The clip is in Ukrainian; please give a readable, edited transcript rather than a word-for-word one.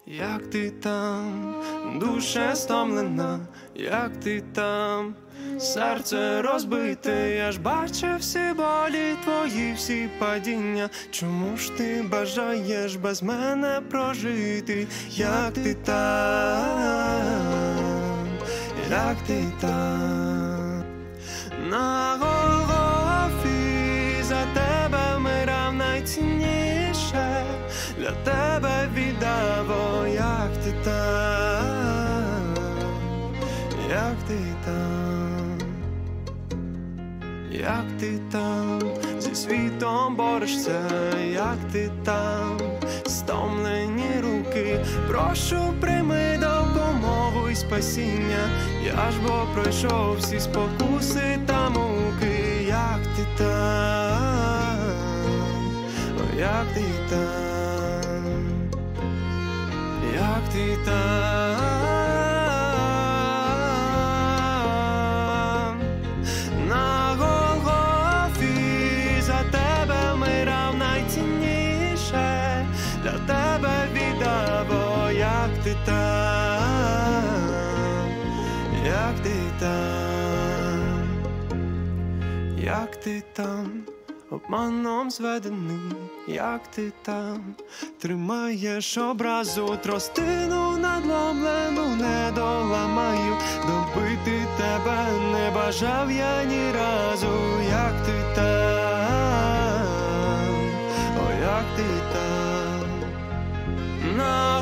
Як ти там, душе стомлена, як ти там, серце розбите, я ж бачив всі болі твої, всі падіння. Чому ж ти бажаєш без мене прожити? Як ти там, як ти там, на Голгофі за тебе вмирав найцінніше, для тебе віддав. О, як ти там, як ти там, як ти там, зі світом борешся, як ти там, стомлені руки, прошу, прийми допомогу і спасіння. Я ж бо пройшов всі спокуси та муки. Як ти там, о, як ти там, як ти там, на Голгофі за тебе вмирав найцінніше, для тебе віддав. О, як ти там, як ти там, як ти там, обманом зведений, як ти там, тримаєш образу, тростину надломлену не доламаю, добити тебе не бажав я ні разу. Як ти там, о, як ти там, на